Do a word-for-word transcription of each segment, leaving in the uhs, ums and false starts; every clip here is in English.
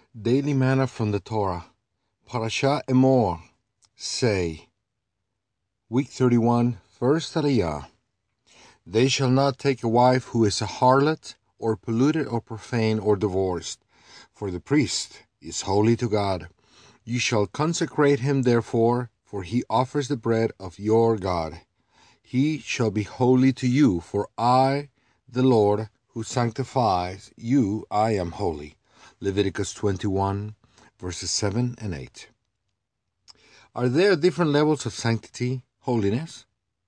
Daily Manna from the Torah, Parashat Emor, say, Week thirty-one, First Aliyah. They shall not take a wife who is a harlot, or polluted, or profane, or divorced, for the priest is holy to God. You shall consecrate him therefore, for he offers the bread of your God. He shall be holy to you, for I, the Lord, who sanctifies you, I am holy. Leviticus twenty-one, verses seven and eight. Are there different levels of sanctity, holiness?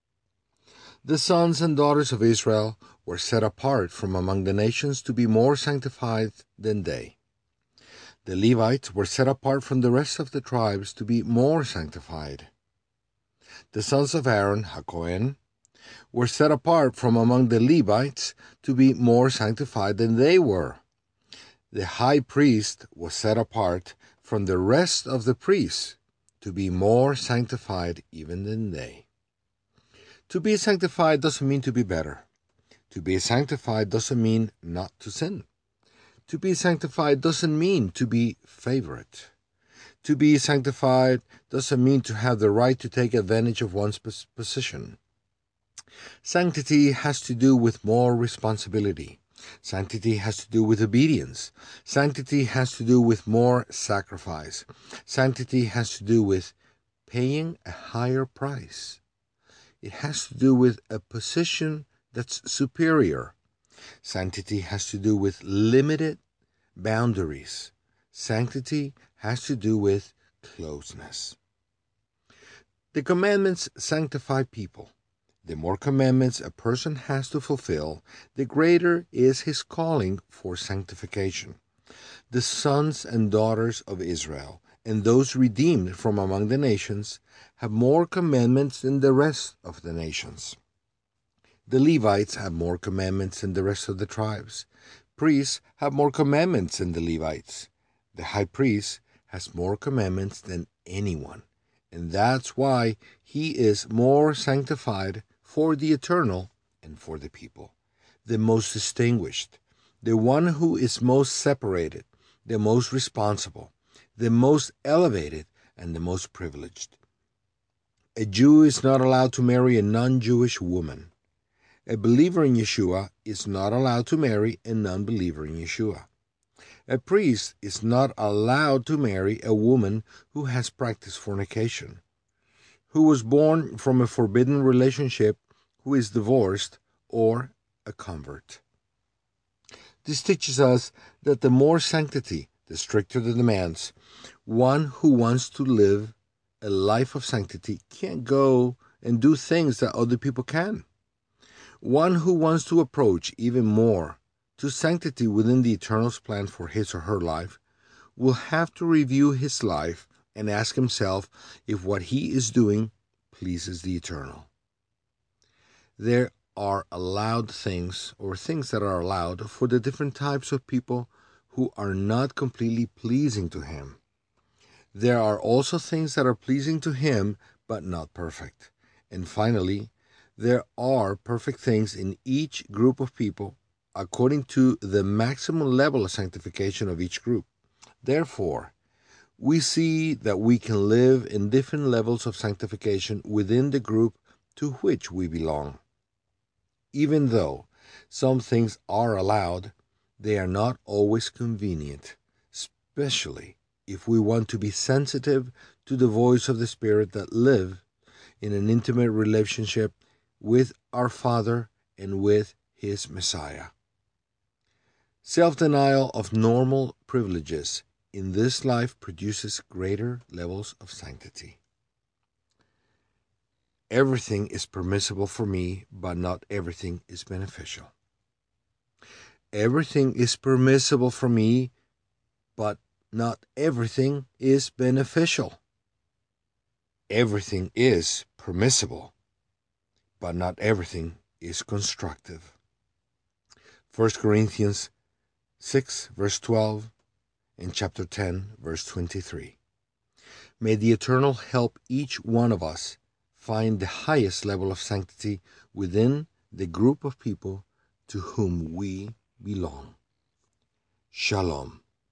The sons and daughters of Israel were set apart from among the nations to be more sanctified than they. The Levites were set apart from the rest of the tribes to be more sanctified. The sons of Aaron, HaKohen, were set apart from among the Levites to be more sanctified than they were. The high priest was set apart from the rest of the priests to be more sanctified even than they. To be sanctified doesn't mean to be better. To be sanctified doesn't mean not to sin. To be sanctified doesn't mean to be favorite. To be sanctified doesn't mean to have the right to take advantage of one's position. Sanctity has to do with more responsibility. Sanctity has to do with obedience. Sanctity has to do with more sacrifice. Sanctity has to do with paying a higher price. It has to do with a position that's superior. Sanctity has to do with limited boundaries. Sanctity has to do with closeness. The commandments sanctify people. The more commandments a person has to fulfill, the greater is his calling for sanctification. The sons and daughters of Israel and those redeemed from among the nations have more commandments than the rest of the nations. The Levites have more commandments than the rest of the tribes. Priests have more commandments than the Levites. The high priest has more commandments than anyone, and that's why he is more sanctified for the eternal and for the people, the most distinguished, the one who is most separated, the most responsible, the most elevated, and the most privileged. A Jew is not allowed to marry a non-Jewish woman. A believer in Yeshua is not allowed to marry a non-believer in Yeshua. A priest is not allowed to marry a woman who has practiced fornication, who was born from a forbidden relationship, who is divorced, or a convert. This teaches us that the more sanctity, the stricter the demands. One who wants to live a life of sanctity can't go and do things that other people can. One who wants to approach even more to sanctity within the Eternal's plan for his or her life will have to review his life and ask himself if what he is doing pleases the Eternal. There are allowed things, or things that are allowed, for the different types of people who are not completely pleasing to him. There are also things that are pleasing to him, but not perfect. And finally, there are perfect things in each group of people according to the maximum level of sanctification of each group. Therefore, we see that we can live in different levels of sanctification within the group to which we belong. Even though some things are allowed, they are not always convenient, especially if we want to be sensitive to the voice of the Spirit that live in an intimate relationship with our Father and with His Messiah. Self-denial of normal privileges in this life produces greater levels of sanctity. Everything is permissible for me, but not everything is beneficial. Everything is permissible for me, but not everything is beneficial. Everything is permissible, but not everything is constructive. First Corinthians six, verse twelve, and chapter ten, verse twenty-three. May the Eternal help each one of us find the highest level of sanctity within the group of people to whom we belong. Shalom.